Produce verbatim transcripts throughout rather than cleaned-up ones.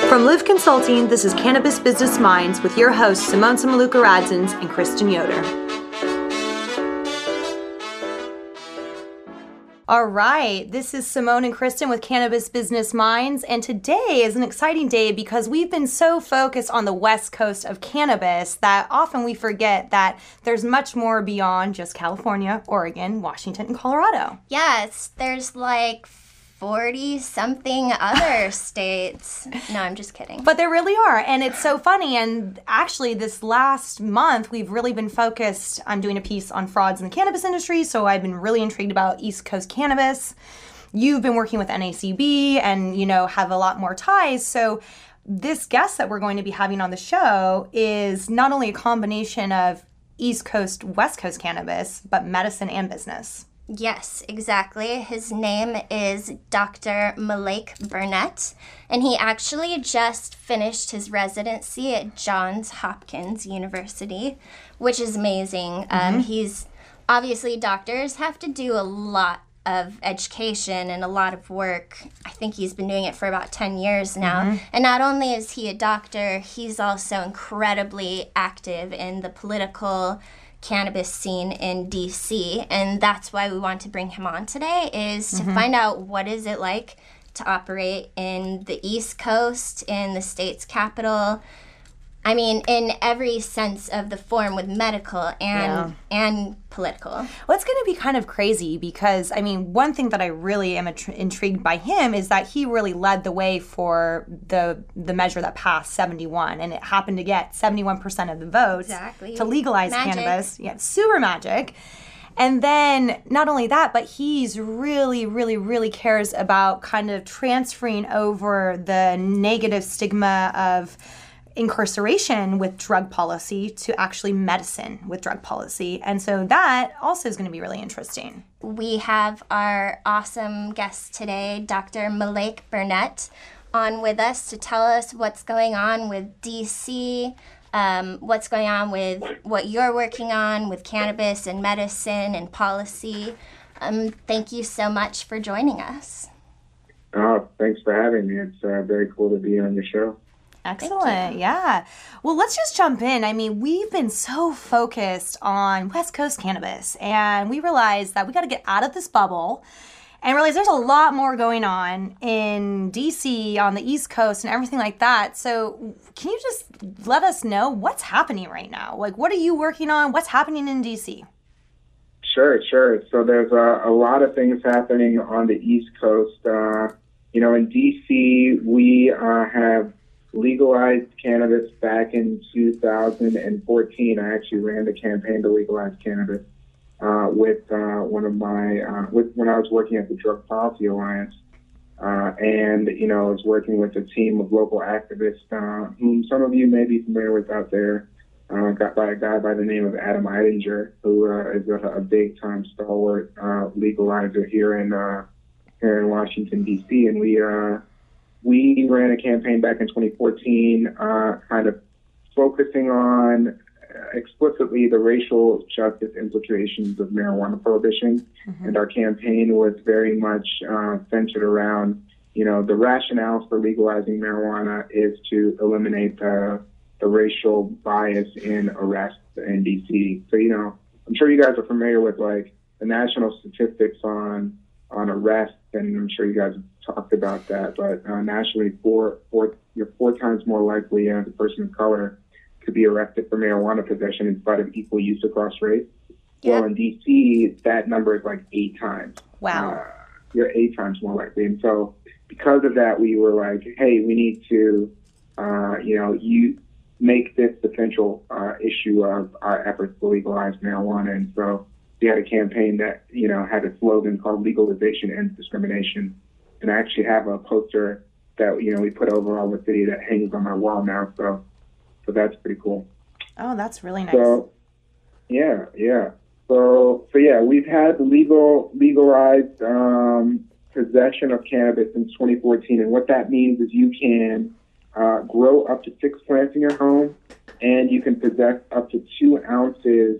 From Live Consulting, this is Cannabis Business Minds with your hosts Simone Samaluka-Radzins and Kristen Yoder. All right, this is Simone and Kristen with Cannabis Business Minds, and today is an exciting day because we've been so focused on the West Coast of cannabis that often we forget that there's much more beyond just California, Oregon, Washington, and Colorado. Yes, there's like forty-something other states. No, I'm just kidding. But there really are, and it's so funny. And actually, this last month, we've really been focused on doing a piece on frauds in the cannabis industry, so I've been really intrigued about East Coast cannabis. You've been working with N A C B and, you know, have a lot more ties, so this guest that we're going to be having on the show is not only a combination of East Coast, West Coast cannabis, but medicine and business. Yes, exactly. His name is Doctor Malik Burnett, and he actually just finished his residency at Johns Hopkins University, which is amazing. Mm-hmm. Um, he's obviously doctors have to do a lot of education and a lot of work. I think he's been doing it for about ten years now. Mm-hmm. And not only is he a doctor, he's also incredibly active in the political cannabis scene in D C, and that's why we want to bring him on today, is to mm-hmm. find out what is it like to operate in the East Coast, in the state's capital. I mean, in every sense of the form, with medical and yeah. and political. Well, it's going to be kind of crazy because, I mean, one thing that I really am atri- intrigued by him is that he really led the way for the the measure that passed seventy-one, and it happened to get seventy-one percent of the votes exactly. to legalize magic. cannabis. Yeah, super magic. And then not only that, but he's really, really, really cares about kind of transferring over the negative stigma of incarceration with drug policy to actually medicine with drug policy. And so that also is going to be really interesting. We have our awesome guest today, Doctor Malik Burnett, on with us to tell us what's going on with D C, um, what's going on with what you're working on with cannabis and medicine and policy. Um, thank you so much for joining us. Oh, thanks for having me. It's uh, very cool to be on your show. Excellent. Yeah. Well, let's just jump in. I mean, we've been so focused on West Coast cannabis, and we realized that we got to get out of this bubble and realize there's a lot more going on in D C, on the East Coast, and everything like that. So can you just let us know what's happening right now? Like, what are you working on? What's happening in D C? Sure, sure. So there's a, a lot of things happening on the East Coast. Uh, you know, in D C, we uh, have legalized cannabis back in two thousand fourteen. I actually ran the campaign to legalize cannabis uh, with uh, one of my, uh, with, when I was working at the Drug Policy Alliance. Uh, and, you know, I was working with a team of local activists, uh, whom some of you may be familiar with out there, uh, got by a guy by the name of Adam Eidinger, who uh, is a, a big-time stalwart uh, legalizer here in, uh, here in Washington, D C. And we, uh, We ran a campaign back in twenty fourteen, uh, kind of focusing on uh, explicitly the racial justice implications of marijuana prohibition. Mm-hmm. And our campaign was very much uh, centered around, you know, the rationales for legalizing marijuana is to eliminate the, the racial bias in arrests in D C. So, you know, I'm sure you guys are familiar with, like, the national statistics on on arrests, and I'm sure you guys have talked about that, but uh, nationally, four, four, you're four times more likely as a person of color to be arrested for marijuana possession in spite of equal use across race. Yeah. Well, in D C, that number is like eight times. Wow. Uh, you're eight times more likely. And so because of that, we were like, hey, we need to, uh, you know, you make this the central uh, issue of our efforts to legalize marijuana. And so we had a campaign that, you know, had a slogan called Legalization Ends Discrimination. And I actually have a poster that, you know, we put over all the city that hangs on my wall now. So, so that's pretty cool. Oh, that's really nice. So, yeah, yeah. So, so yeah, we've had legal, legalized um, possession of cannabis since twenty fourteen. And what that means is you can uh, grow up to six plants in your home, and you can possess up to two ounces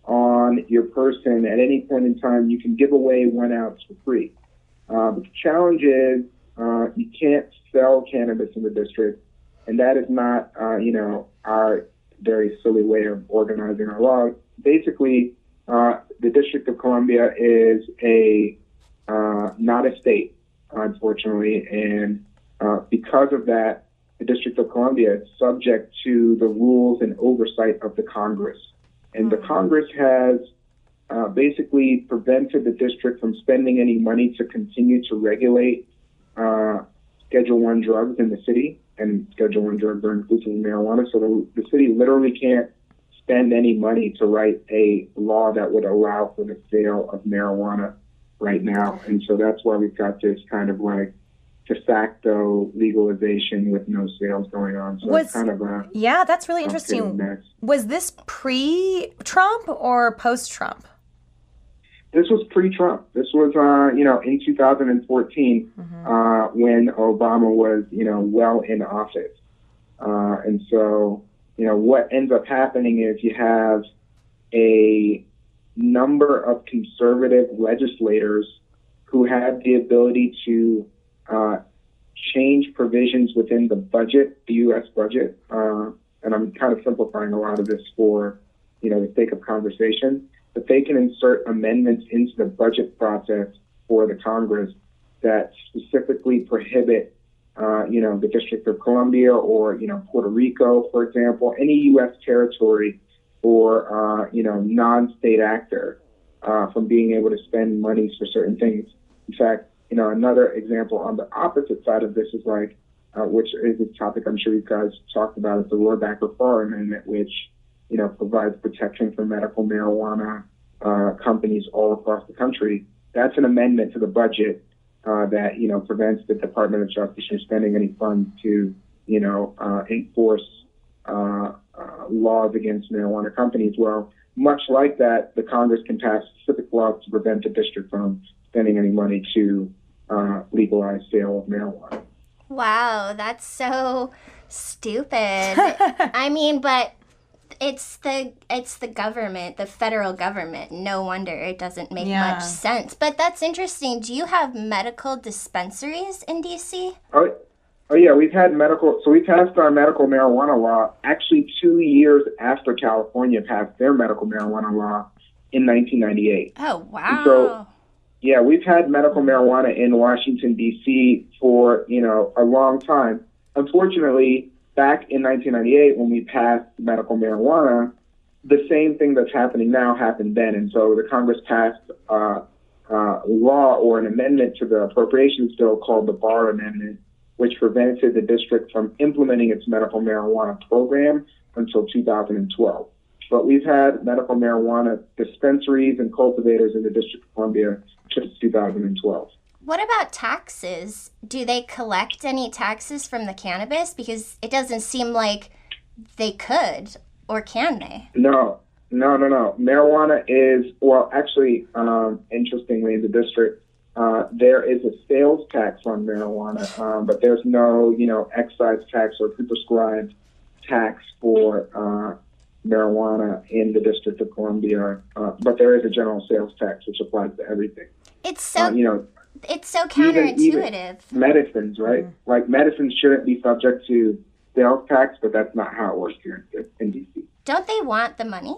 on your person at any point in time. You can give away one ounce for free. Uh, but the challenge is uh, you can't sell cannabis in the district and that is not, uh, you know, our very silly way of organizing our law. Basically, uh, the District of Columbia is a uh, not a state, unfortunately, and uh, because of that, the District of Columbia is subject to the rules and oversight of the Congress. And the Congress has uh, basically prevented the district from spending any money to continue to regulate uh, Schedule One drugs in the city, and Schedule One drugs are inclusive of marijuana. So the, the city literally can't spend any money to write a law that would allow for the sale of marijuana right now. And so that's why we've got this kind of like de facto legalization with no sales going on. So was, it's kind of a yeah, that's really interesting. Mess. Was this pre-Trump or post-Trump? This was pre-Trump. This was, uh, you know, in two thousand fourteen mm-hmm. uh, when Obama was, you know, well in office. Uh, and so, you know, what ends up happening is you have a number of conservative legislators who have the ability to uh, change provisions within the budget, the U S budget. Uh, and I'm kind of simplifying a lot of this for, you know, the sake of conversation. But they can insert amendments into the budget process for the Congress that specifically prohibit, uh, you know, the District of Columbia or, you know, Puerto Rico, for example, any U S territory or, uh, you know, non-state actor uh, from being able to spend monies for certain things. In fact, you know, another example on the opposite side of this is like, uh, which is a topic I'm sure you guys talked about, is the Rohrabacher-Farr Amendment, which, you know, provides protection for medical marijuana uh, companies all across the country. That's an amendment to the budget uh, that, you know, prevents the Department of Justice from spending any funds to, you know, uh, enforce uh, uh, laws against marijuana companies. Well, much like that, the Congress can pass specific laws to prevent the district from spending any money to uh, legalize sale of marijuana. Wow, that's so stupid. I mean, but it's the it's the government, the federal government. No wonder it doesn't make yeah. much sense. But that's interesting. Do you have medical dispensaries in D C? Oh, oh yeah, we've had medical. So we passed our medical marijuana law actually two years after California passed their medical marijuana law in nineteen ninety-eight. Oh, wow. So, yeah, we've had medical marijuana in Washington, D C for, you know, a long time. Unfortunately, back in nineteen ninety-eight, when we passed medical marijuana, the same thing that's happening now happened then. And so the Congress passed uh, uh, law or an amendment to the appropriations bill called the Barr Amendment, which prevented the district from implementing its medical marijuana program until two thousand twelve. But we've had medical marijuana dispensaries and cultivators in the District of Columbia since two thousand twelve. What about taxes? Do they collect any taxes from the cannabis? Because it doesn't seem like they could, or can they? No, no, no, no. Marijuana is, well, actually, um, interestingly, in the district, uh, there is a sales tax on marijuana, um, but there's no, you know, excise tax or prescribed tax for uh, marijuana in the District of Columbia. Uh, but there is a general sales tax, which applies to everything. It's so... Uh, you know, It's so counterintuitive. Even, even medicines, right? Mm. Like medicines shouldn't be subject to sales tax, but that's not how it works here in D C. Don't they want the money?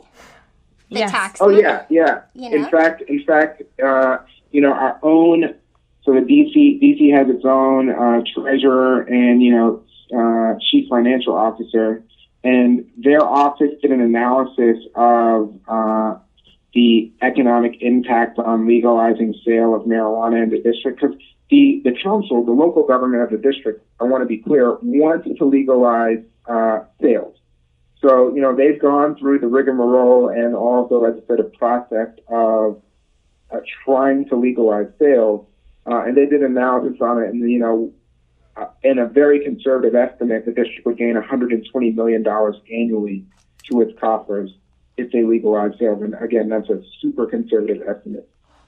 The yes. tax Oh money? yeah, yeah. You know? In fact, in fact, uh, you know, our own. So the D C D C has its own uh, treasurer and you know uh, chief financial officer, and their office did an analysis of. Uh, the economic impact on legalizing sale of marijuana in the district. Because the, the council, the local government of the district, I want to be clear, wants to legalize uh, sales. So, you know, they've gone through the rigmarole and all the legislative process of uh, trying to legalize sales. Uh, and they did analysis on it. And, you know, uh, in a very conservative estimate, the district would gain one hundred twenty million dollars annually to its coffers if they legalize sales. And again, that's a super conservative estimate.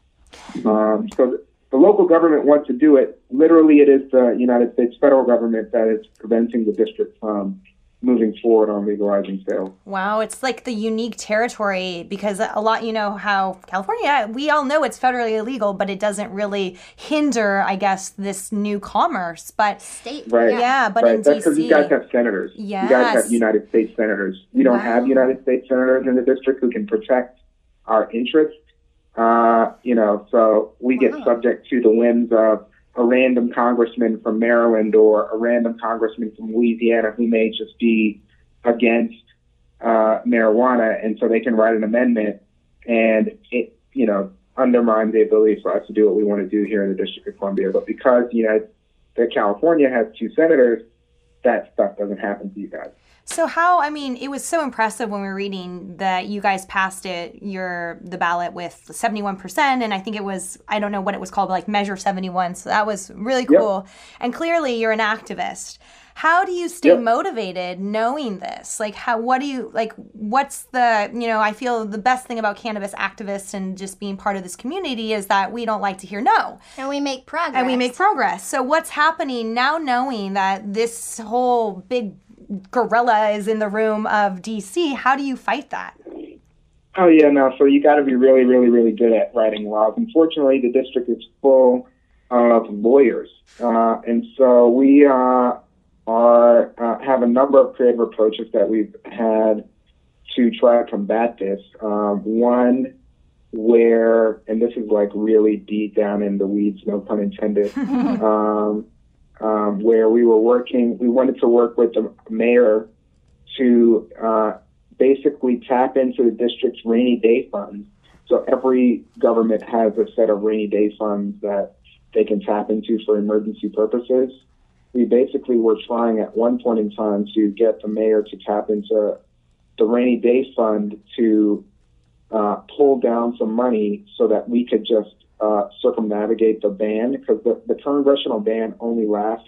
Um, so the, the local government wants to do it. Literally, it is the United States federal government that is preventing the district from moving forward on legalizing sales. Wow, it's like the unique territory because a lot, you know, how California, we all know it's federally illegal, but it doesn't really hinder, I guess, this new commerce. But State, right, yeah, but right. in That's D because C, you guys have senators. yes. You guys have United States senators. We don't Wow. have United States senators in the district who can protect our interests. Uh, you know, so we get Wow. subject to the whims of a random congressman from Maryland or a random congressman from Louisiana who may just be against uh, marijuana, and so they can write an amendment, and it, you know, undermine the ability for us to do what we want to do here in the District of Columbia. But because you know that California has two senators, that stuff doesn't happen to you guys. So how, I mean, it was so impressive when we were reading that you guys passed it, your the ballot with seventy-one percent, and I think it was, I don't know what it was called, but like Measure seventy-one, so that was really cool. Yep. And clearly you're an activist. How do you stay yep. motivated knowing this? Like, how, what do you, like, what's the, you know, I feel the best thing about cannabis activists and just being part of this community is that we don't like to hear no. And we make progress. And we make progress. So what's happening now knowing that this whole big gorilla is in the room of D C? How do you fight that? Oh, yeah, no. So you got to be really, really, really good at writing laws. Unfortunately, the district is full of lawyers. Uh, and so we uh, are uh, have a number of creative approaches that we've had to try to combat this. Um, one where, and this is like really deep down in the weeds, no pun intended, um, um, where we were working, we wanted to work with the mayor to uh, basically tap into the district's rainy day funds. So every government has a set of rainy day funds that they can tap into for emergency purposes. We basically were trying at one point in time to get the mayor to tap into the rainy day fund to uh, pull down some money so that we could just uh, circumnavigate the ban, because the, the congressional ban only lasts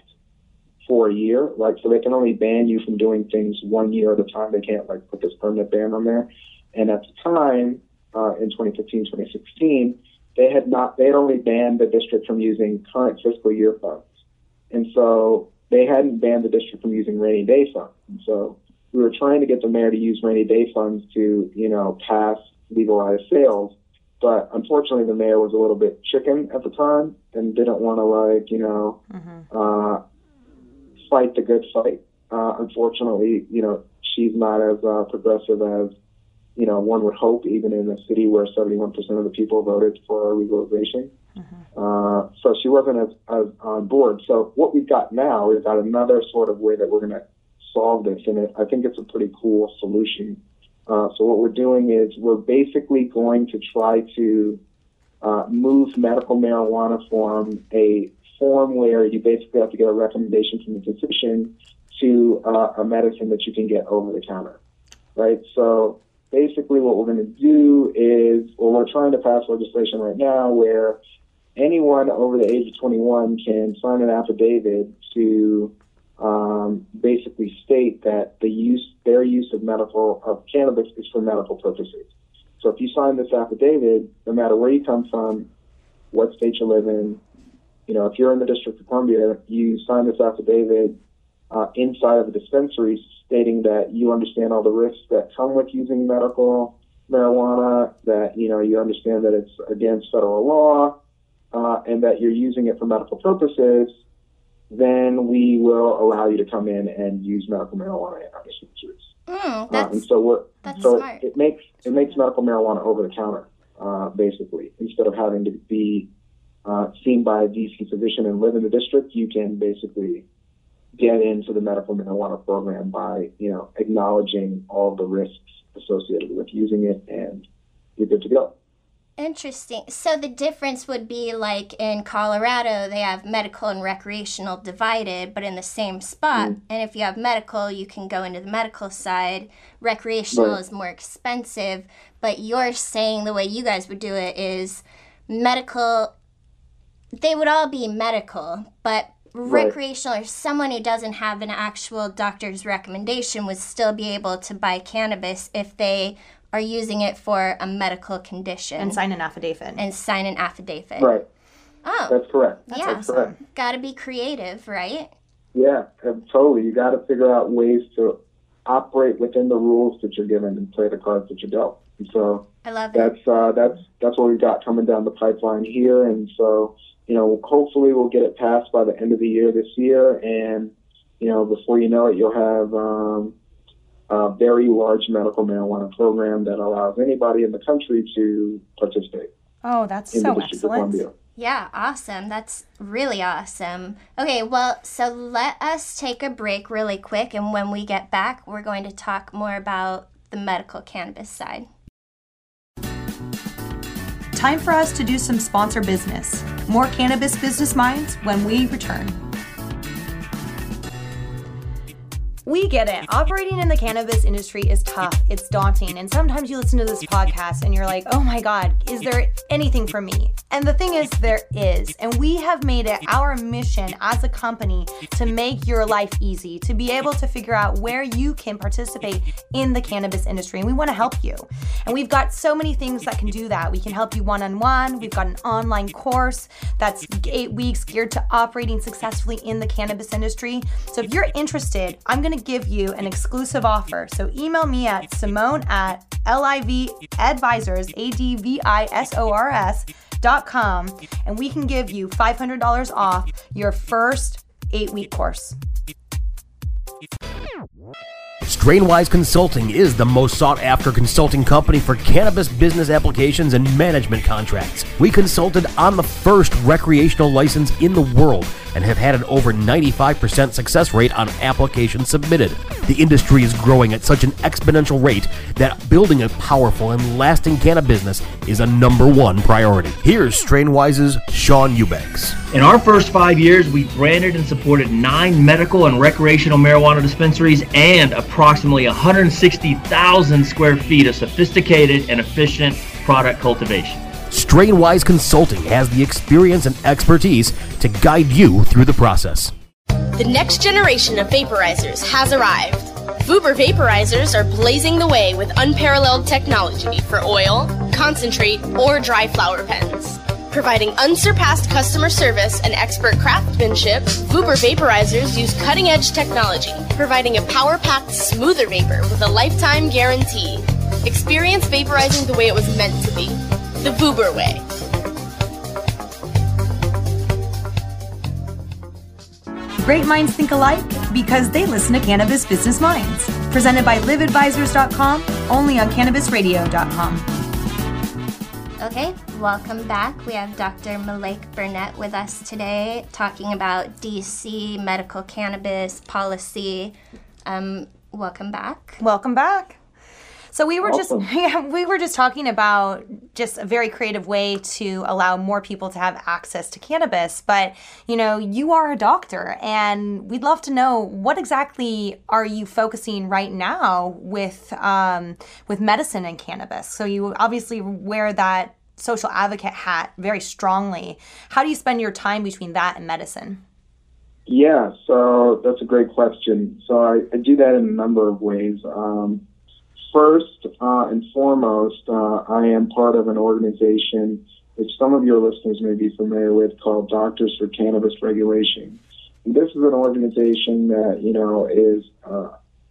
for a year, right? So they can only ban you from doing things one year at a time. They can't like put this permanent ban on there. And at the time, uh, in twenty fifteen, twenty sixteen, they had not, they had only banned the district from using current fiscal year funds. And so they hadn't banned the district from using rainy day funds. And so we were trying to get the mayor to use rainy day funds to, you know, pass legalized sales. But unfortunately, the mayor was a little bit chicken at the time and didn't want to, like, you know, mm-hmm. uh, fight the good fight. Uh, unfortunately, you know, she's not as uh, progressive as, you know, one would hope, even in a city where seventy-one percent of the people voted for legalization. Mm-hmm. Uh, so she wasn't as, as on board. So what we've got now, we've got another sort of way that we're going to solve this, and it, I think it's a pretty cool solution. Uh, so what we're doing is we're basically going to try to uh, move medical marijuana from a form where you basically have to get a recommendation from the physician to uh, a medicine that you can get over the counter, right? So basically what we're going to do is, well, we're trying to pass legislation right now where anyone over the age of twenty-one can sign an affidavit to um, basically state that the use, their use of medical, of cannabis is for medical purposes. So if you sign this affidavit, no matter where you come from, what state you live in, you know, if you're in the District of Columbia, you sign this affidavit uh, inside of a dispensary stating that you understand all the risks that come with using medical marijuana, that, you know, you understand that it's against federal law, uh, and that you're using it for medical purposes, then we will allow you to come in and use medical marijuana in our dispensaries. Mm, that's, uh, and so we're, that's so smart. It makes it makes medical marijuana over the counter, uh, basically, instead of having to be uh, seen by a D C physician and live in the district. You can basically get into the medical marijuana program by, you know, acknowledging all the risks associated with using it, and you're good to go. Interesting. So the difference would be like in Colorado, they have medical and recreational divided, but in the same spot. Mm. And if you have medical, you can go into the medical side. Recreational right. is more expensive, but you're saying the way you guys would do it is medical, they would all be medical, but right. recreational or someone who doesn't have an actual doctor's recommendation would still be able to buy cannabis if they are using it for a medical condition. And sign an affidavit. And sign an affidavit. Right. Oh. That's correct. Yeah. That's correct. Got to be creative, right? Yeah, totally. You got to figure out ways to operate within the rules that you're given and play the cards that you're dealt. And so I love it. that's uh, that's that's what we've got coming down the pipeline here. And so, you know, hopefully we'll get it passed by the end of the year this year. And, you know, before you know it, you'll have um, a very large medical marijuana program that allows anybody in the country to participate. Oh, that's in so the District excellent. of Columbia. Yeah, awesome. That's really awesome. Okay, well, so let us take a break really quick, and when we get back, we're going to talk more about the medical cannabis side. Time for us to do some sponsor business. More Cannabis Business Minds when we return. We get it. Operating in the cannabis industry is tough. It's daunting. And sometimes you listen to this podcast and you're like, oh my God, is there anything for me? And the thing is, there is. And we have made it our mission as a company to make your life easy, to be able to figure out where you can participate in the cannabis industry. And we want to help you. And we've got so many things that can do that. We can help you one-on-one. We've got an online course that's eight weeks geared to operating successfully in the cannabis industry. So if you're interested, I'm going to give you an exclusive offer. So email me at Simone at livadvisors, A D V I S O R S dot com, and we can give you five hundred dollars off your first eight-week course. Strainwise Consulting is the most sought-after consulting company for cannabis business applications and management contracts. We consulted on the first recreational license in the world and have had an over ninety-five percent success rate on applications submitted. The industry is growing at such an exponential rate that building a powerful and lasting cannabis business is a number one priority. Here's Strainwise's Sean Eubanks. In our first five years, we branded and supported nine medical and recreational marijuana dispensaries and approximately one hundred sixty thousand square feet of sophisticated and efficient product cultivation. Strainwise Consulting has the experience and expertise to guide you through the process. The next generation of vaporizers has arrived. Vuber vaporizers are blazing the way with unparalleled technology for oil, concentrate, or dry flower pens. Providing unsurpassed customer service and expert craftsmanship, Vuber vaporizers use cutting-edge technology, providing a power-packed, smoother vapor with a lifetime guarantee. Experience vaporizing the way it was meant to be. The Vuber way. Great minds think alike because they listen to Cannabis Business Minds. Presented by live advisors dot com, only on cannabis radio dot com. Okay, welcome back. We have Doctor Malik Burnett with us today talking about D C medical cannabis policy. Um, welcome back. Welcome back. So we were Awesome. just yeah, we were just talking about just a very creative way to allow more people to have access to cannabis. But, you know, you are a doctor, and we'd love to know, what exactly are you focusing right now with um, with medicine and cannabis? So you obviously wear that social advocate hat very strongly. How do you spend your time between that and medicine? Yeah, so that's a great question. So I, I do that in a number of ways. Um, First uh, and foremost, uh, I am part of an organization which some of your listeners may be familiar with called Doctors for Cannabis Regulation. And this is an organization that, you know, is uh,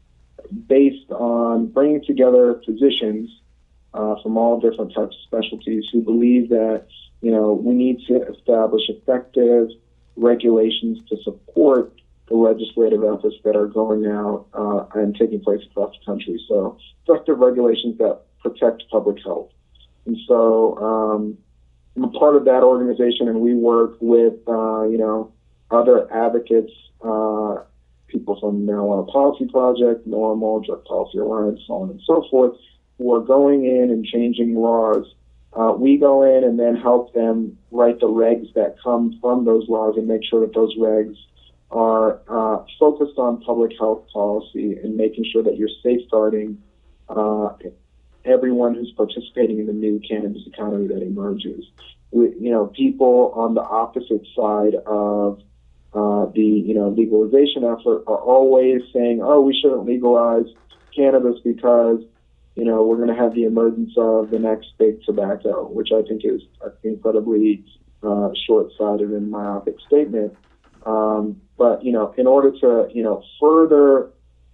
based on bringing together physicians uh, from all different types of specialties who believe that, you know, we need to establish effective regulations to support the legislative efforts that are going out uh, and taking place across the country. So effective regulations that protect public health. And so um, I'm a part of that organization, and we work with, uh, you know, other advocates, uh, people from Marijuana Policy Project, NORML, Drug Policy Alliance, so on and so forth, who are going in and changing laws. Uh, we go in and then help them write the regs that come from those laws and make sure that those regs are uh, focused on public health policy and making sure that you're safeguarding uh, everyone who's participating in the new cannabis economy that emerges. We, you know, people on the opposite side of uh, the, you know, legalization effort are always saying, oh, we shouldn't legalize cannabis because, you know, we're going to have the emergence of the next big tobacco, which I think is an incredibly uh, short-sighted and myopic statement. Um, but, you know, in order to, you know, further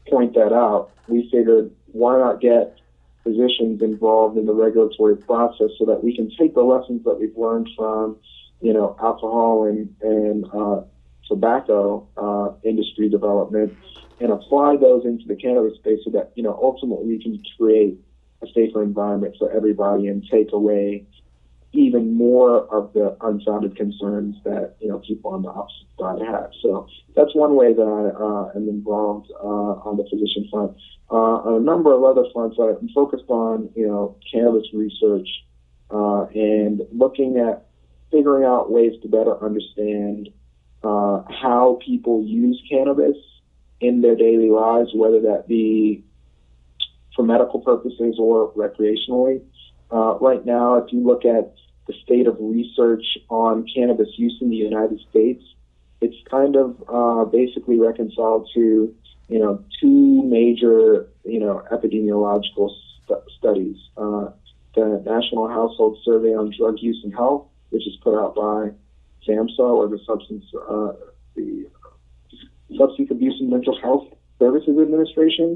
point that out, we figured, why not get physicians involved in the regulatory process so that we can take the lessons that we've learned from, you know, alcohol and, and uh, tobacco uh, industry development and apply those into the cannabis space so that, you know, ultimately we can create a safer environment for everybody and take away even more of the unfounded concerns that, you know, people on the opposite side have. So that's one way that I uh, am involved uh, on the physician front. Uh, on a number of other fronts, I'm focused on, you know, cannabis research uh, and looking at figuring out ways to better understand uh, how people use cannabis in their daily lives, whether that be for medical purposes or recreationally. Uh, right now, if you look at the state of research on cannabis use in the United States, it's kind of uh, basically reconciled to, you know, two major, you know, epidemiological st- studies. Uh, the National Household Survey on Drug Use and Health, which is put out by SAMHSA, or the Substance, uh, the Substance Abuse and Mental Health Services Administration,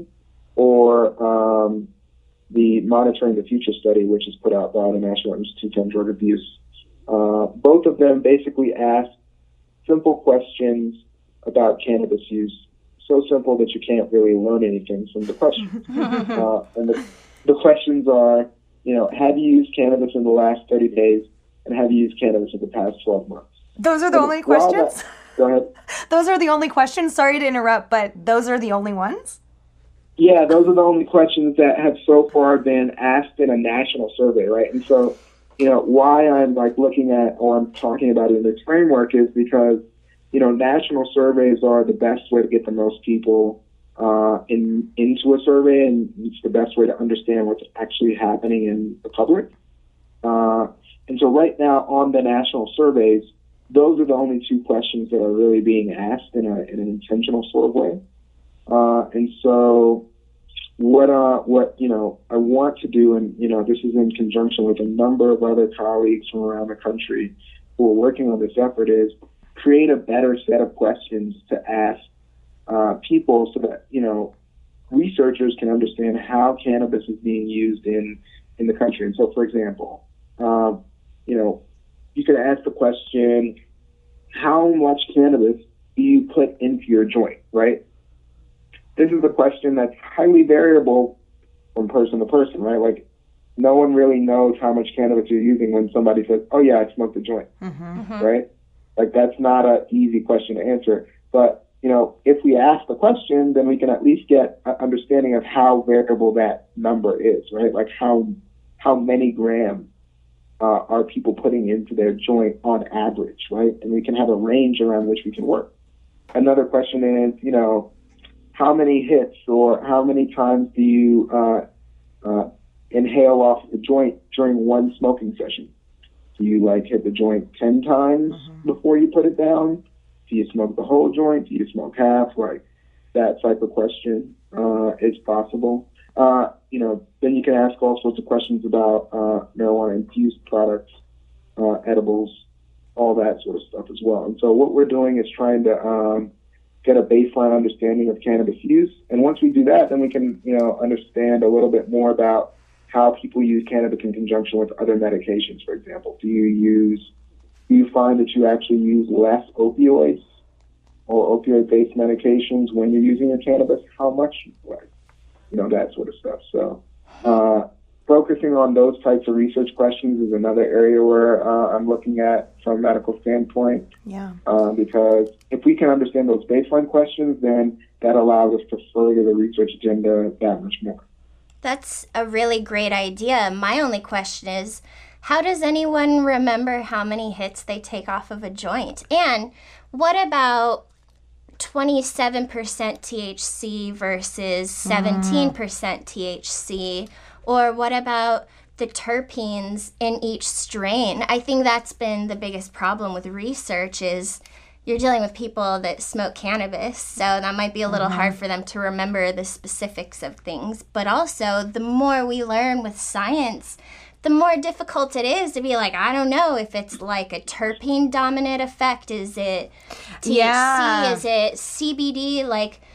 or um, the Monitoring the Future study, which is put out by the National Institute on Drug Abuse. Uh, both of them basically ask simple questions about cannabis use, so simple that you can't really learn anything from the questions. uh, and the, the questions are, you know, have you used cannabis in the last thirty days, and have you used cannabis in the past twelve months? Those are the and only questions? That, go ahead. Those are the only questions? Sorry to interrupt, but those are the only ones? Yeah, those are the only questions that have so far been asked in a national survey, right? And so, you know, why I'm like looking at, or I'm talking about it in this framework is because, you know, national surveys are the best way to get the most people uh, in into a survey, and it's the best way to understand what's actually happening in the public. Uh, and so right now on the national surveys, those are the only two questions that are really being asked in, a, in an intentional sort of way. Uh, and so what, uh, what, you know, I want to do, and, you know, this is in conjunction with a number of other colleagues from around the country who are working on this effort, is create a better set of questions to ask uh, people so that, you know, researchers can understand how cannabis is being used in, in the country. And so, for example, um, you know, you could ask the question, how much cannabis do you put into your joint, right? This is a question that's highly variable from person to person, right? Like, no one really knows how much cannabis you're using when somebody says, oh, yeah, I smoked a joint, mm-hmm. right? Like, that's not an easy question to answer. But, you know, if we ask the question, then we can at least get an understanding of how variable that number is, right? Like, how how many grams uh, are people putting into their joint on average, right? And we can have a range around which we can work. Another question is, you know, how many hits or how many times do you uh, uh, inhale off the joint during one smoking session? Do you like hit the joint ten times mm-hmm. before you put it down? Do you smoke the whole joint? Do you smoke half? Like that type of question uh, is possible. Uh, you know, then you can ask all sorts of questions about uh, marijuana-infused products, uh, edibles, all that sort of stuff as well. And so what we're doing is trying to um, get a baseline understanding of cannabis use. And once we do that, then we can, you know, understand a little bit more about how people use cannabis in conjunction with other medications, for example. Do you use, do you find that you actually use less opioids or opioid-based medications when you're using your cannabis? How much? Like, you know, that sort of stuff. So uh, focusing on those types of research questions is another area where uh, I'm looking at from a medical standpoint. Yeah. Uh, because if we can understand those baseline questions, then that allows us to further the research agenda that much more. That's a really great idea. My only question is, how does anyone remember how many hits they take off of a joint? And what about twenty-seven percent T H C versus seventeen percent T H C? Or what about the terpenes in each strain? I think that's been the biggest problem with research is you're dealing with people that smoke cannabis, so that might be a little mm-hmm. hard for them to remember the specifics of things. But also, the more we learn with science, the more difficult it is to be like, I don't know if it's like a terpene dominant effect. Is it T H C? Yeah. Is it C B D? Like,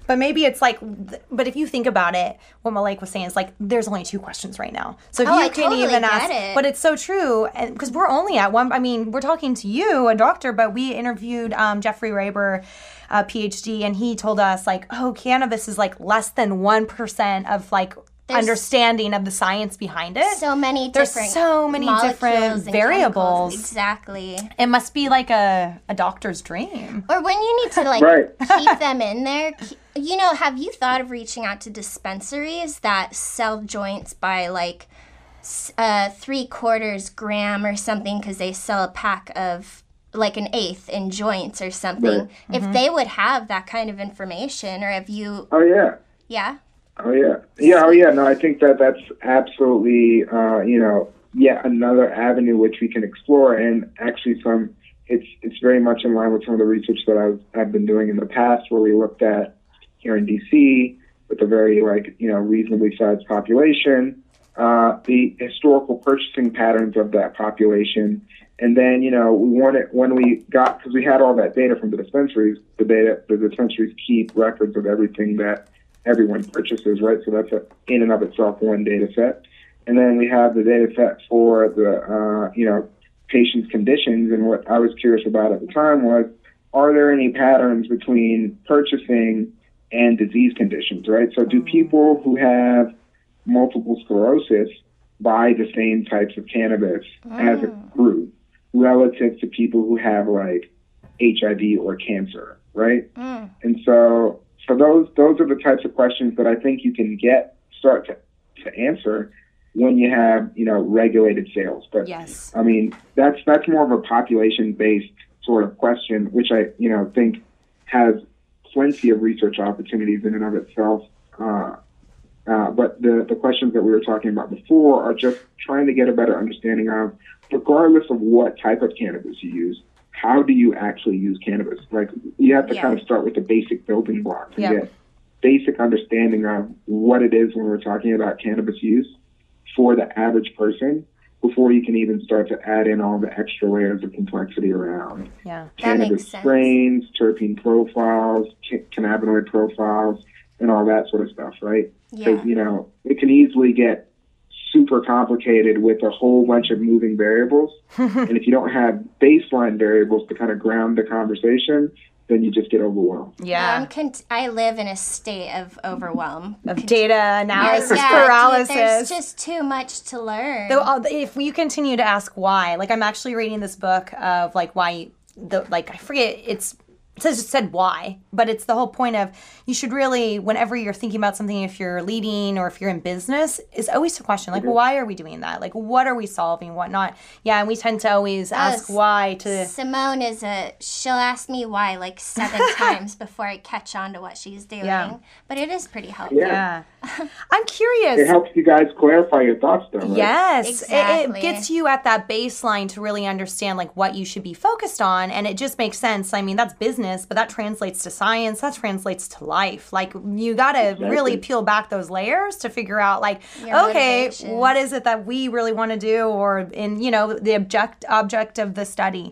But maybe it's like, but if you think about it, what Malek was saying is like, there's only two questions right now. So if Oh, you I can totally even get ask, it. but it's so true. And because we're only at one, I mean, we're talking to you, a doctor, but we interviewed um, Jeffrey Raber, uh, P H D, and he told us like, oh, cannabis is like less than one percent of like There's understanding of the science behind it. So many There's different so many molecules different and variables. chemicals. Exactly. It must be like a, a doctor's dream. Or when you need to like Right. keep them in there, ke- you know, have you thought of reaching out to dispensaries that sell joints by like s- uh, three quarters gram or something because they sell a pack of like an eighth in joints or something? Right. If they would have that kind of information, or if you, Oh yeah. yeah, Oh yeah, yeah, oh yeah. No, I think that that's absolutely, uh, you know, yet another avenue which we can explore, and actually some. It's it's very much in line with some of the research that I've I've been doing in the past, where we looked at here in D C with a very like you know reasonably sized population, uh, the historical purchasing patterns of that population, and then you know we wanted when we got because we had all that data from the dispensaries. The data the dispensaries keep records of everything that everyone purchases, right? So that's a, in and of itself one data set. And then we have the data set for the, uh, you know, patient's conditions. And what I was curious about at the time was, are there any patterns between purchasing and disease conditions, right? So do people who have multiple sclerosis buy the same types of cannabis mm. as a group relative to people who have like H I V or cancer, right? Mm. And so So those those are the types of questions that I think you can get start to, to answer when you have you know regulated sales. But yes. I mean that's that's more of a population based sort of question, which I you know think has plenty of research opportunities in and of itself. Uh, uh, but the the questions that we were talking about before are just trying to get a better understanding of, regardless of what type of cannabis you use, how do you actually use cannabis? Like, you have to yeah. kind of start with the basic building blocks and yeah. get basic understanding of what it is when we're talking about cannabis use for the average person before you can even start to add in all the extra layers of complexity around yeah. cannabis strains, terpene profiles, ca- cannabinoid profiles, and all that sort of stuff, right? Because, yeah. you know, it can easily get super complicated with a whole bunch of moving variables. And if you don't have baseline variables to kind of ground the conversation, then you just get overwhelmed. Yeah. I'm con- I live in a state of overwhelm. Of Con- data analysis yeah, paralysis. Dude, there's just too much to learn. Though, uh, if you continue to ask why, like I'm actually reading this book of like why, the like I forget, it's it says it said why, but it's the whole point of you should really, whenever you're thinking about something, if you're leading or if you're in business, is always to question like, well, why are we doing that? Like, what are we solving? What not? Yeah, and we tend to always ask Oh, why to. Simone is a, she'll ask me why like seven times before I catch on to what she's doing. Yeah. But it is pretty helpful. Yeah, I'm curious. It helps you guys clarify your thoughts, though, right? Yes, Exactly. it, it gets you at that baseline to really understand like what you should be focused on, and it just makes sense. I mean, that's business, but that translates to science. That translates to life. Like you got to Exactly. really peel back those layers to figure out like, Your okay, motivations. what is it that we really want to do, or in you know the object object of the study.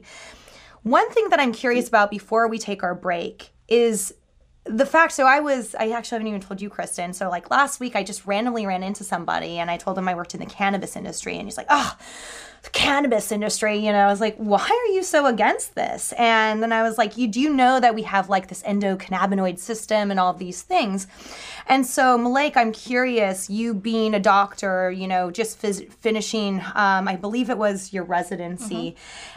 One thing that I'm curious about before we take our break is the fact, so I was, I actually haven't even told you, Kristen. So like last week, I just randomly ran into somebody and I told him I worked in the cannabis industry. And he's like, oh, the cannabis industry. You know, I was like, why are you so against this? And then I was like, you do know that we have like this endocannabinoid system and all of these things. And so Malek, I'm curious, you being a doctor, you know, just phys- finishing, um, I believe it was your residency. Mm-hmm.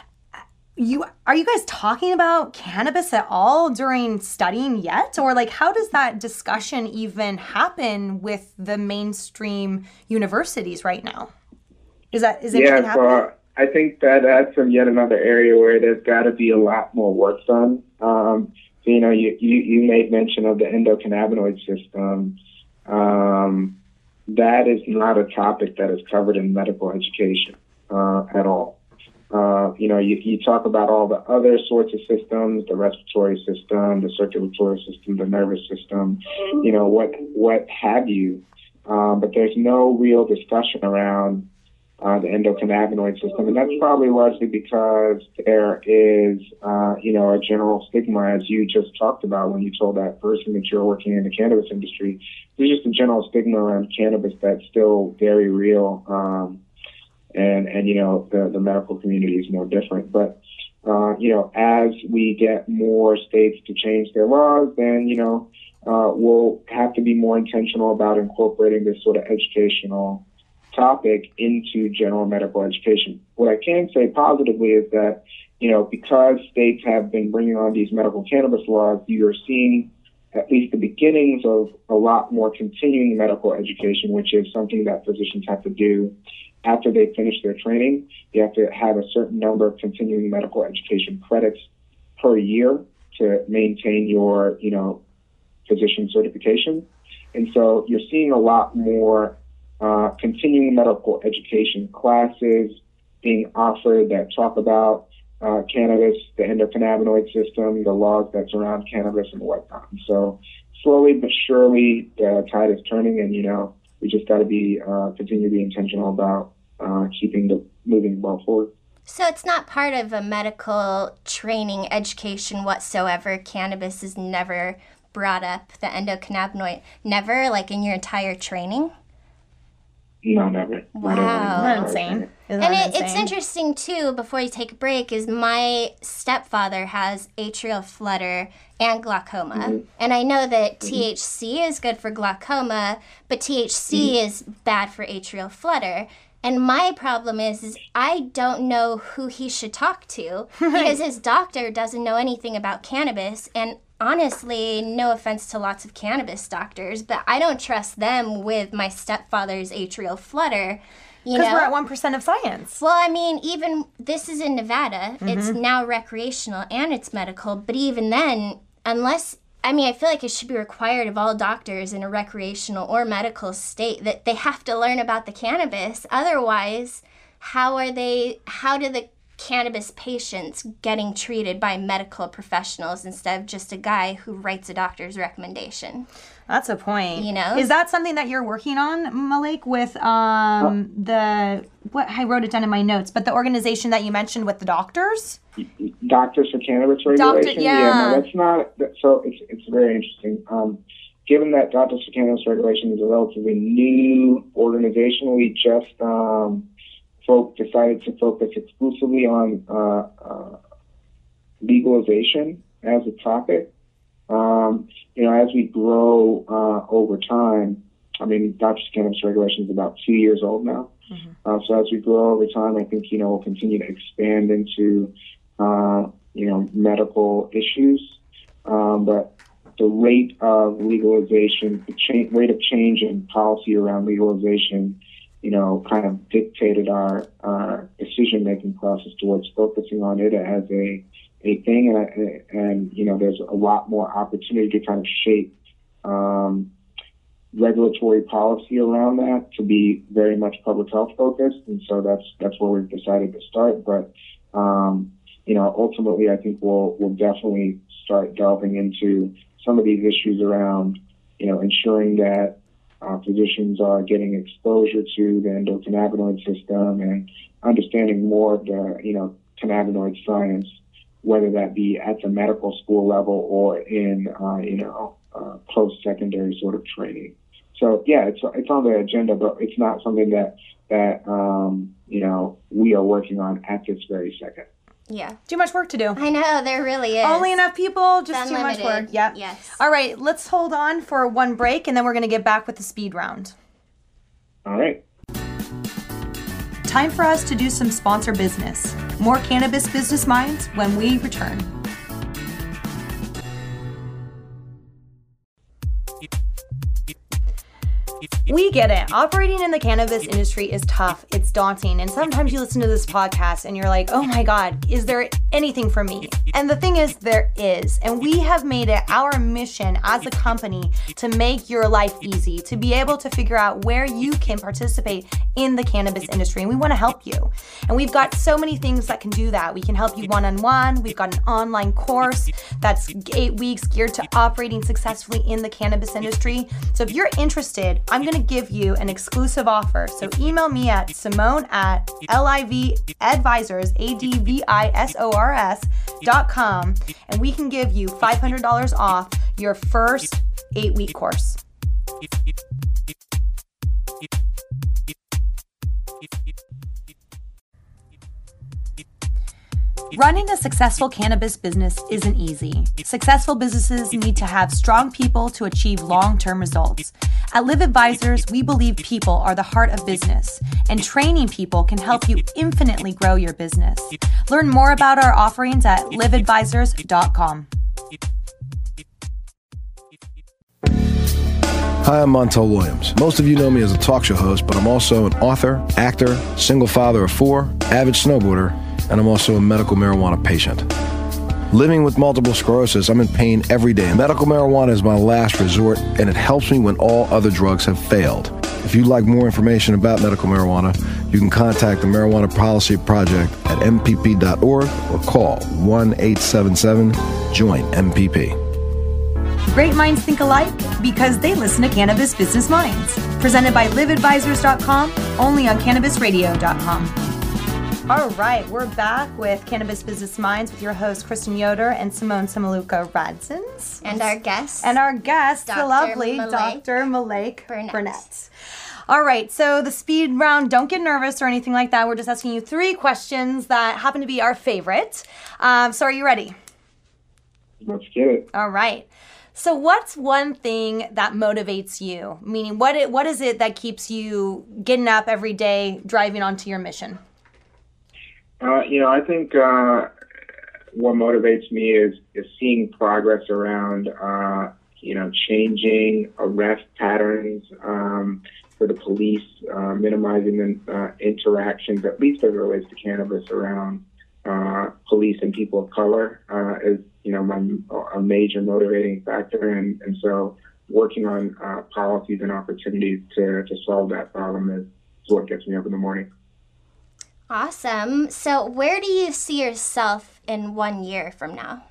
You are you guys talking about cannabis at all during studying yet? Or like how does that discussion even happen with the mainstream universities right now? Is that is anything Yeah, happening? so uh, I think that that's from yet another area where there's got to be a lot more work done. Um, so, you know, you, you, you made mention of the endocannabinoid system. Um, that is not a topic that is covered in medical education uh, at all. Uh, you know, you, you talk about all the other sorts of systems, the respiratory system, the circulatory system, the nervous system, you know, what what have you. Um, but there's no real discussion around uh, the endocannabinoid system. And that's probably largely because there is, uh, you know, a general stigma, as you just talked about when you told that person that you're working in the cannabis industry. There's just a general stigma around cannabis that's still very real. Um, and, and, you know, the, the medical community is no different. But, uh, you know, as we get more states to change their laws, then, you know, uh, we'll have to be more intentional about incorporating this sort of educational topic into general medical education. What I can say positively is that, you know, because states have been bringing on these medical cannabis laws, you're seeing at least the beginnings of a lot more continuing medical education, which is something that physicians have to do after they finish their training. You have to have a certain number of continuing medical education credits per year to maintain your, you know, physician certification. And so you're seeing a lot more uh, continuing medical education classes being offered that talk about uh, cannabis, the endocannabinoid system, the laws that surround cannabis and whatnot. And so slowly but surely the tide is turning, and, you know, we just got to be uh, continue to be intentional about uh, keeping the moving well forward. So it's not part of a medical training education whatsoever. Cannabis is never brought up, the endocannabinoid, never, like in your entire training? No, never. Wow. Isn't that insane? Isn't And that it, it's insane? interesting, too, before you take a break, is my stepfather has atrial flutter and glaucoma. Mm-hmm. And I know that Mm-hmm. T H C is good for glaucoma, but T H C Mm-hmm. is bad for atrial flutter. And my problem is, is I don't know who he should talk to because his doctor doesn't know anything about cannabis. And honestly, no offense to lots of cannabis doctors, but I don't trust them with my stepfather's atrial flutter. You Because know? we're at one percent of science. Well, I mean, even this is in Nevada. It's now recreational and it's medical. But even then, unless, I mean, I feel like it should be required of all doctors in a recreational or medical state that they have to learn about the cannabis. Otherwise, how are they, how do the cannabis patients getting treated by medical professionals instead of just a guy who writes a doctor's recommendation? That's a point. You know? Is that something that you're working on, Malik, with um, the, what, I wrote it down in my notes, but the organization that you mentioned with the doctors? Doctors for Cannabis Regulation? yeah. no, that's not, that, so it's it's very interesting. Um, given that Doctors for Cannabis Regulation is a relatively new organization, we just um, folk decided to focus exclusively on uh, uh, legalization as a topic. Um, you know, as we grow uh, over time, I mean, Doctors for Cannabis Regulation is about two years old now. Mm-hmm. Uh, so as we grow over time, I think, you know, we'll continue to expand into, uh, you know, medical issues. Um, but the rate of legalization, the cha- rate of change in policy around legalization, you know, kind of dictated our, our decision-making process towards focusing on it as a a thing, and, I, and you know, there's a lot more opportunity to kind of shape um, regulatory policy around that to be very much public health focused, and so that's that's where we've decided to start. But um, you know, ultimately, I think we'll we'll definitely start delving into some of these issues around, you know, ensuring that uh, physicians are getting exposure to the endocannabinoid system and understanding more of the, you know, cannabinoid science, whether that be at the medical school level or in, uh, you know, uh, post-secondary sort of training. So, yeah, it's it's on the agenda, but it's not something that, that um, you know, we are working on at this very second. Yeah. Too much work to do. I know, there really is. Only enough people, just It's too much unlimited. work. Yep. Yes. All right, let's hold on for one break, and then we're going to get back with the speed round. All right. Time for us to do some sponsor business. More Cannabis Business Minds when we return. We get it. Operating in the cannabis industry is tough. It's daunting. And sometimes you listen to this podcast and you're like, oh my God, is there anything for me? And the thing is, there is. And we have made it our mission as a company to make your life easy, to be able to figure out where you can participate in the cannabis industry. And we want to help you. And we've got so many things that can do that. We can help you one-on-one. We've got an online course that's eight weeks geared to operating successfully in the cannabis industry. So if you're interested, I'm going to give you an exclusive offer. So email me at Simone at livadvisors, A D V I S O R S dot com, and we can give you five hundred dollars off your first eight-week course. Running a successful cannabis business isn't easy. Successful businesses need to have strong people to achieve long-term results. At Live Advisors, we believe people are the heart of business, and training people can help you infinitely grow your business. Learn more about our offerings at live advisors dot com. Hi, I'm Montel Williams. Most of you know me as a talk show host, but I'm also an author, actor, single father of four, avid snowboarder, and I'm also a medical marijuana patient. Living with multiple sclerosis, I'm in pain every day. Medical marijuana is my last resort, and it helps me when all other drugs have failed. If you'd like more information about medical marijuana, you can contact the Marijuana Policy Project at m p p dot org or call one eight seven seven join M P P. Great minds think alike because they listen to Cannabis Business Minds. Presented by live advisors dot com, only on cannabis radio dot com. All right, we're back with Cannabis Business Minds with your host, Kristen Yoder and Simone Samaluka Radzins. And our guest. And our guest, Doctor the lovely Malek Doctor Malek Burnett. Burnett. All right, so the speed round, don't get nervous or anything like that. We're just asking you three questions that happen to be our favorite. Um, so are you ready? Let's get it. All right. So what's one thing that motivates you? Meaning, what it, what is it that keeps you getting up every day, driving onto your mission? Uh, you know, I think uh, what motivates me is, is seeing progress around, uh, you know, changing arrest patterns um, for the police, uh, minimizing the uh, interactions, at least as it relates to cannabis, around uh, police and people of color uh, is, you know, my a major motivating factor. And, and so working on uh, policies and opportunities to, to solve that problem is, is what gets me up in the morning. Awesome. So where do you see yourself in one year from now?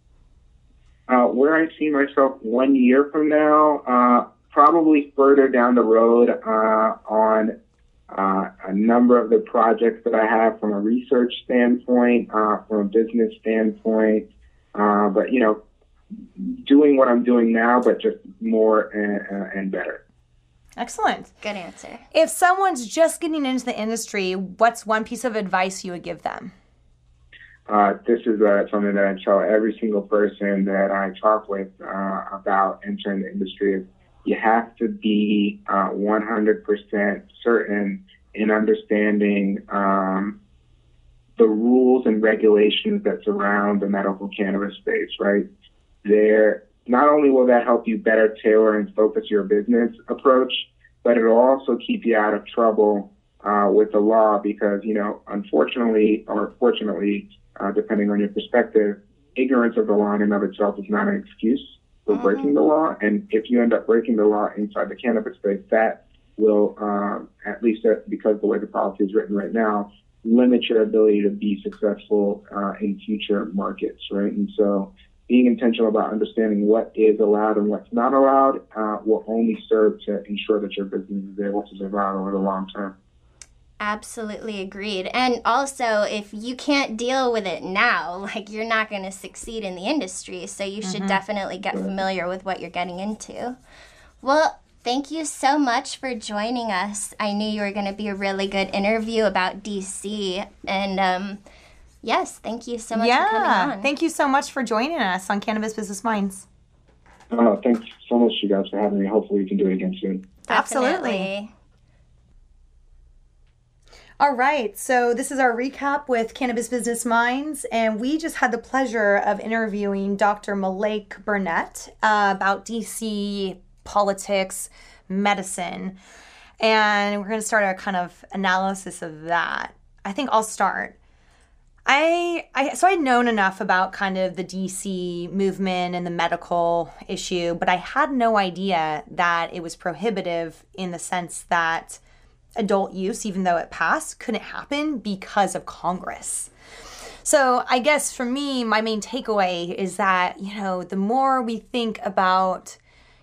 Uh, where I see myself one year from now, uh, probably further down the road uh, on uh, a number of the projects that I have from a research standpoint, uh, from a business standpoint, uh, but, you know, doing what I'm doing now, but just more and, and better. Excellent. Good answer. If someone's just getting into the industry, what's one piece of advice you would give them? Uh, this is uh, something that I tell every single person that I talk with uh, about entering the industry. Is you have to be uh, one hundred percent certain in understanding um, the rules and regulations that surround the medical cannabis space, right? There. Not only will that help you better tailor and focus your business approach, but it'll also keep you out of trouble uh, with the law because, you know, unfortunately or fortunately, uh, depending on your perspective, ignorance of the law in and of itself is not an excuse for mm-hmm. breaking the law. And if you end up breaking the law inside the cannabis space, that will, um, at least because the way the policy is written right now, limit your ability to be successful uh, in future markets, right? And so being intentional about understanding what is allowed and what's not allowed uh, will only serve to ensure that your business is able to survive over the long term. Absolutely agreed. And also, if you can't deal with it now, like you're not going to succeed in the industry. So you should mm-hmm. definitely get familiar with what you're getting into. Well, thank you so much for joining us. I knew you were going to be a really good interview about D C. And um, yes, thank you so much yeah, for coming on. Thank you so much for joining us on Cannabis Business Minds. Oh, thanks so much, you guys, for having me. Hopefully we can do it again soon. Definitely. Absolutely. All right, so this is our recap with Cannabis Business Minds, and we just had the pleasure of interviewing Doctor Malek Burnett uh, about D C politics, medicine, and we're going to start a kind of analysis of that. I think I'll start. I, I so I'd known enough about kind of the D C movement and the medical issue, but I had no idea that it was prohibitive in the sense that adult use, even though it passed, couldn't happen because of Congress. So I guess for me, my main takeaway is that, you know, the more we think about,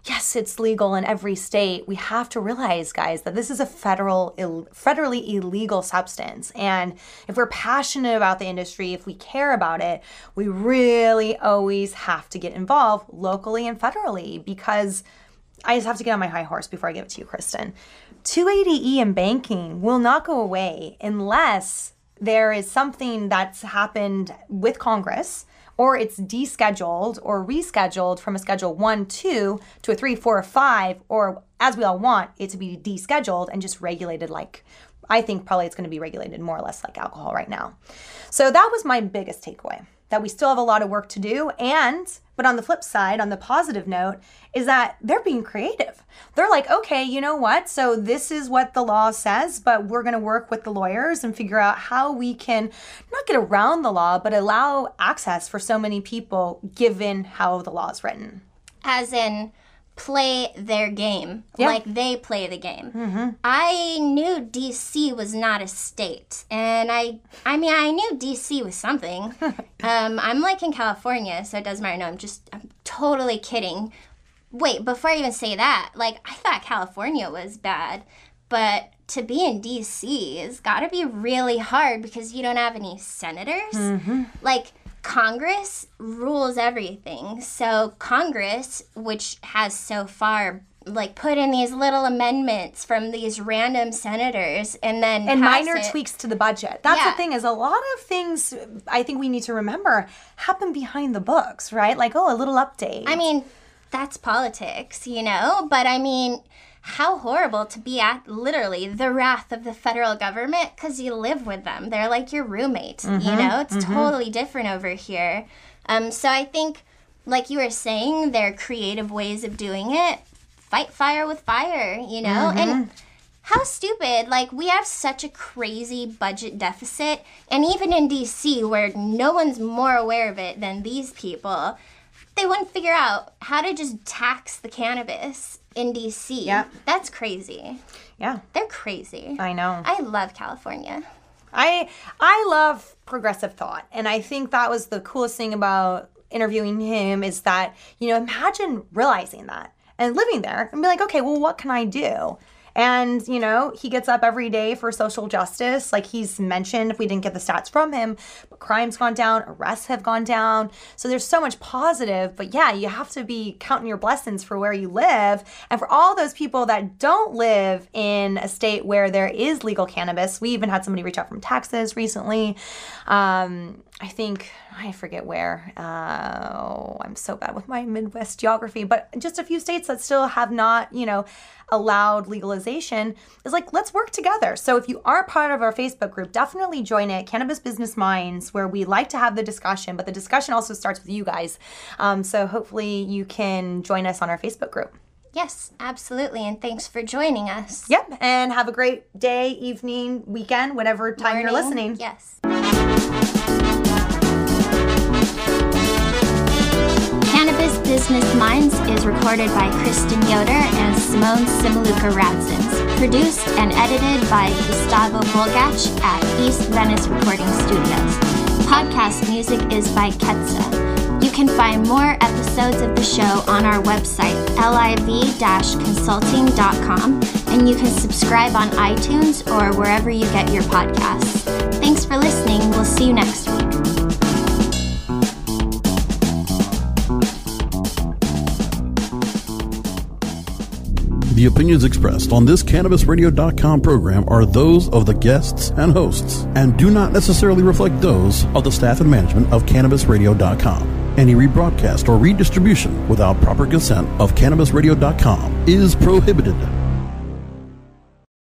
yes, it's legal in every state, we have to realize, guys, that this is a federal, Ill- federally illegal substance. And if we're passionate about the industry, if we care about it, we really always have to get involved locally and federally, because I just have to get on my high horse before I give it to you, Kristen. two eighty E in banking will not go away unless there is something that's happened with Congress, or it's descheduled or rescheduled from a Schedule one, two to a three, four, or five, or as we all want it to be descheduled and just regulated like, I think probably it's going to be regulated more or less like alcohol right now. So that was my biggest takeaway, that we still have a lot of work to do. And, but on the flip side, on the positive note, is that they're being creative. They're like, okay, you know what? So this is what the law says, but we're going to work with the lawyers and figure out how we can not get around the law, but allow access for so many people given how the law is written. As in, play their game, yeah. like they play the game. Mm-hmm. I knew D C was not a state, and I, I mean, I knew D C was something. um, I'm like in California, so it doesn't matter. No, I'm just, I'm totally kidding. Wait, before I even say that, like, I thought California was bad, but to be in D C has got to be really hard because you don't have any senators. Mm-hmm. Like, Congress rules everything. So Congress, which has so far like put in these little amendments from these random senators and then and pass minor it. tweaks to the budget. That's Yeah. the thing, is a lot of things I think we need to remember happen behind the books, right? Like, oh, a little update. I mean, that's politics, you know? But I mean, how horrible to be at literally the wrath of the federal government because you live with them. They're like your roommate, Mm-hmm, you know? It's mm-hmm. totally different over here. Um, so I think, like you were saying, there are creative ways of doing it. Fight fire with fire, you know? Mm-hmm. And how stupid. Like, we have such a crazy budget deficit. And even in D C, where no one's more aware of it than these people, they wouldn't figure out how to just tax the cannabis in D C. Yeah. That's crazy. Yeah. They're crazy. I know. I love California. I I love progressive thought. And I think that was the coolest thing about interviewing him, is that, you know, imagine realizing that and living there and be like, okay, well, what can I do? And, you know, he gets up every day for social justice. Like he's mentioned, if we didn't get the stats from him, but crime's gone down, arrests have gone down. So there's so much positive. But yeah, you have to be counting your blessings for where you live. And for all those people that don't live in a state where there is legal cannabis, we even had somebody reach out from Texas recently. Um, I think, I forget where. Uh, oh, I'm so bad with my Midwest geography. But just a few states that still have not, you know, allowed legalization, is like, let's work together. So if you aren't part of our Facebook group, definitely join it, Cannabis Business Minds, where we like to have the discussion, but the discussion also starts with you guys. Um, so hopefully you can join us on our Facebook group. Yes, absolutely. And thanks for joining us. Yep. And have a great day, evening, weekend, whatever time Morning. you're listening. Yes. Cannabis Business Minds is recorded by Kristen Yoder and Simone Simaluka Radzins. Produced and edited by Gustavo Volgach at East Venice Recording Studios. Podcast music is by Ketsa. You can find more episodes of the show on our website, liv dash consulting dot com, and you can subscribe on iTunes or wherever you get your podcasts. Thanks for listening. We'll see you next week. The opinions expressed on this Cannabis Radio dot com program are those of the guests and hosts and do not necessarily reflect those of the staff and management of Cannabis Radio dot com. Any rebroadcast or redistribution without proper consent of Cannabis Radio dot com is prohibited.